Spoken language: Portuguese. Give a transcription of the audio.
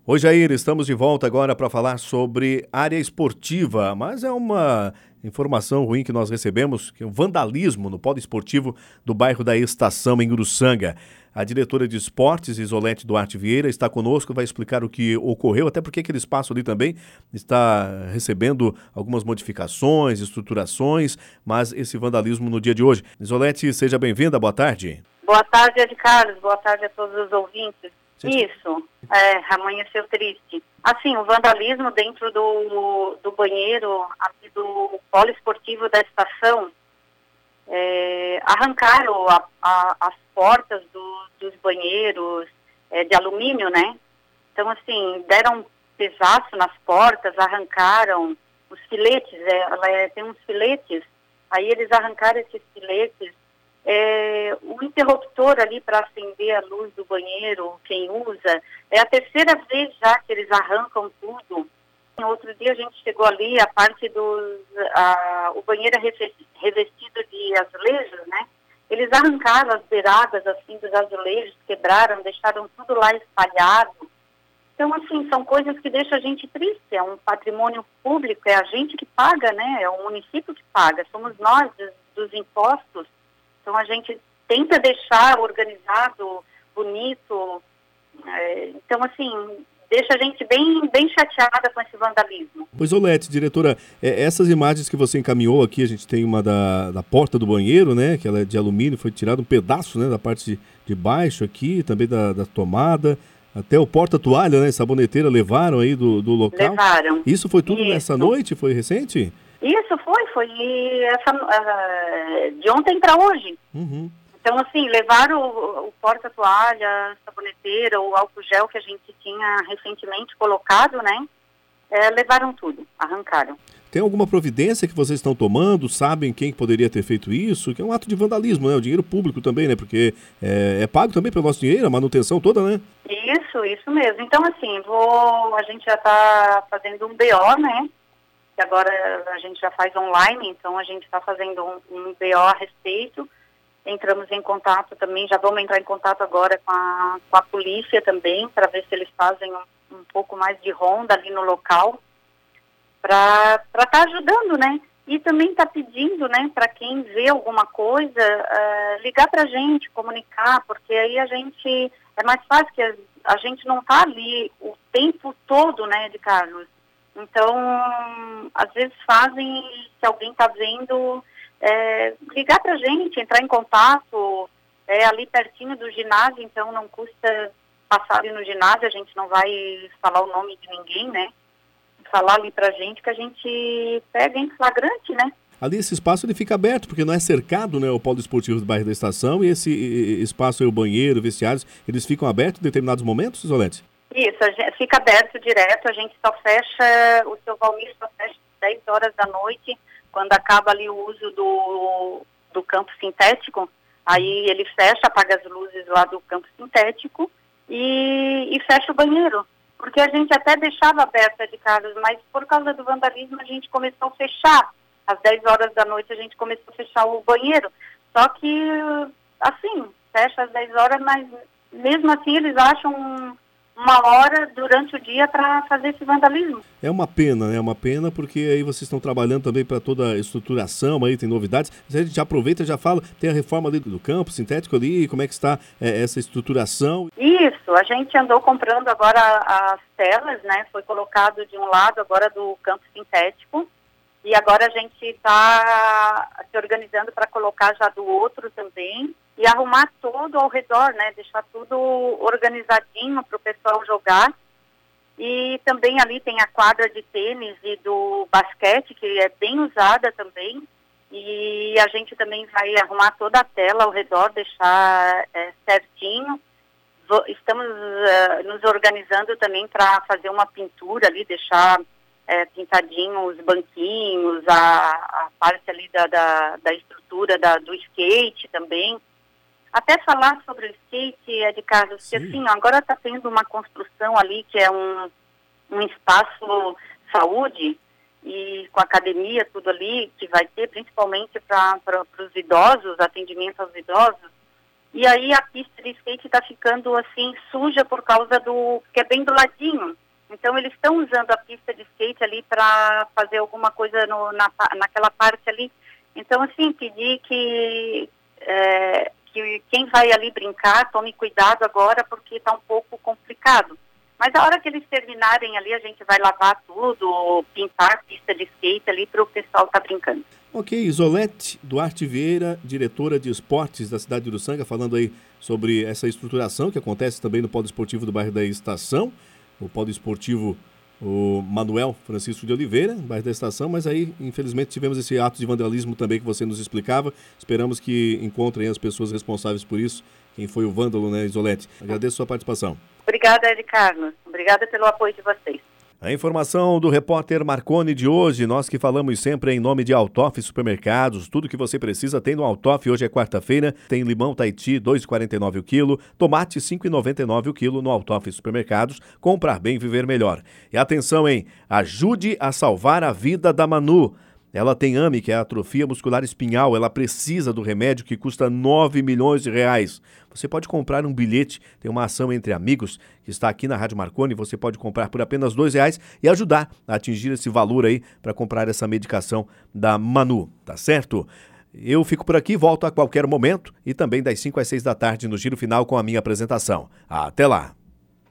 Oi, Jair, estamos de volta agora para falar sobre área esportiva, mas é uma informação ruim que nós recebemos, que é o vandalismo no polo esportivo do bairro da Estação, em Uruçanga. A diretora de esportes, Isolete Duarte Vieira, está conosco, vai explicar o que ocorreu, até porque aquele espaço ali também está recebendo algumas modificações, estruturações, mas esse vandalismo no dia de hoje. Isolete, seja bem-vinda, boa tarde. Boa tarde, Ed Carlos. Boa tarde a todos os ouvintes. Isso, amanheceu triste. Assim, o vandalismo dentro do banheiro aqui do polo esportivo da estação, arrancaram as portas dos banheiros de alumínio, né? Então, assim, deram um pesaço nas portas, arrancaram os filetes, tem uns filetes, aí eles arrancaram esses filetes. O interruptor ali para acender a luz do banheiro, quem usa, é a terceira vez já que eles arrancam tudo. Outro dia a gente chegou ali, a parte o banheiro é revestido de azulejos, né? Eles arrancaram as beiradas assim dos azulejos, quebraram, deixaram tudo lá espalhado. Então, assim, são coisas que deixam a gente triste, é um patrimônio público, é a gente que paga, né? É o município que paga, somos nós dos impostos. Então, a gente tenta deixar organizado, bonito. Então, assim, deixa a gente bem chateada com esse vandalismo. Pois, Olete, diretora, essas imagens que você encaminhou aqui, a gente tem uma da porta do banheiro, né, que ela é de alumínio, foi tirado um pedaço, né, da parte de baixo aqui, também da tomada, até o porta-toalha, né, saboneteira, levaram aí do local. Levaram. Isso foi tudo nessa noite? Foi recente? Isso foi de ontem para hoje. Uhum. Então, assim, levaram o porta-toalha, a saboneteira, o álcool gel que a gente tinha recentemente colocado, né? Levaram tudo, arrancaram. Tem alguma providência que vocês estão tomando? Sabem quem poderia ter feito isso? Que é um ato de vandalismo, né? O dinheiro público também, né? Porque é pago também pelo nosso dinheiro, a manutenção toda, né? Isso mesmo. Então, assim, a gente já está fazendo um BO, né? Que agora a gente já faz online, então a gente está fazendo um BO a respeito. Entramos em contato também, já vamos entrar em contato agora com a polícia também, para ver se eles fazem um pouco mais de ronda ali no local, para estar ajudando, né? E também está pedindo, né, para quem vê alguma coisa, ligar para a gente, comunicar, porque aí é mais fácil que a gente não está ali o tempo todo, né, de Carlos. Então, às vezes se alguém está vendo, ligar para a gente, entrar em contato, ali pertinho do ginásio, então não custa passar ali no ginásio, a gente não vai falar o nome de ninguém, né? Falar ali para a gente que a gente pega em flagrante, né? Ali esse espaço ele fica aberto, porque não é cercado, né, o polo esportivo do bairro da Estação, e esse espaço aí, o banheiro, vestiários, eles ficam abertos em determinados momentos, Isolete? Isso, fica aberto direto, a gente só fecha, o seu Valmir só fecha às 10 horas da noite, quando acaba ali o uso do campo sintético, aí ele fecha, apaga as luzes lá do campo sintético e fecha o banheiro. Porque a gente até deixava aberta de Carlos, mas por causa do vandalismo a gente começou a fechar. Às 10 horas da noite a gente começou a fechar o banheiro. Só que, assim, fecha às 10 horas, mas mesmo assim eles acham uma hora durante o dia para fazer esse vandalismo. É uma pena, né? É uma pena porque aí vocês estão trabalhando também para toda a estruturação, aí tem novidades. A gente já aproveita e já fala, tem a reforma ali do campo sintético ali, como é que está essa estruturação? Isso, a gente andou comprando agora as telas, né? Foi colocado de um lado agora do campo sintético e agora a gente está se organizando para colocar já do outro também. E arrumar todo ao redor, né? Deixar tudo organizadinho para o pessoal jogar. E também ali tem a quadra de tênis e do basquete, que é bem usada também. E a gente também vai arrumar toda a tela ao redor, deixar certinho. Estamos nos organizando também para fazer uma pintura ali, deixar pintadinho os banquinhos, a parte ali da estrutura do skate também. Até falar sobre o skate, de Carlos, que assim, agora está tendo uma construção ali que é um espaço saúde e com academia, tudo ali, que vai ter principalmente para os idosos, atendimento aos idosos. e aí a pista de skate está ficando assim suja por causa que é bem do ladinho. Então eles estão usando a pista de skate ali para fazer alguma coisa naquela parte ali. Então assim, pedir que quem vai ali brincar tome cuidado agora, porque está um pouco complicado. Mas a hora que eles terminarem ali, a gente vai lavar tudo, pintar a pista de skate ali para o pessoal estar brincando. Ok, Isolete Duarte Vieira, diretora de esportes da cidade de Uruçanga, falando aí sobre essa estruturação que acontece também no Polo Esportivo do bairro da Estação, o Polo Esportivo o Manuel Francisco de Oliveira, bairro da Estação, mas aí, infelizmente, tivemos esse ato de vandalismo também que você nos explicava. Esperamos que encontrem as pessoas responsáveis por isso, quem foi o vândalo, né, Isolete? Agradeço a sua participação. Obrigada, Ed Carlos. Obrigada pelo apoio de vocês. A informação do repórter Marconi de hoje, nós que falamos sempre em nome de Altoff Supermercados, tudo que você precisa tem no Altoff. Hoje é quarta-feira, tem limão Tahiti, R$ 2,49 o quilo, tomate R$ 5,99 o quilo no Altoff Supermercados. Comprar bem, viver melhor. E atenção, hein? Ajude a salvar a vida da Manu. Ela tem AME, que é a atrofia muscular espinhal. Ela precisa do remédio que custa R$ 9 milhões. Você pode comprar um bilhete, tem uma ação entre amigos que está aqui na Rádio Marconi. Você pode comprar por apenas R$ 2 e ajudar a atingir esse valor aí para comprar essa medicação da Manu, tá certo? Eu fico por aqui, volto a qualquer momento e também das 5 às 6 da tarde no Giro Final com a minha apresentação. Até lá!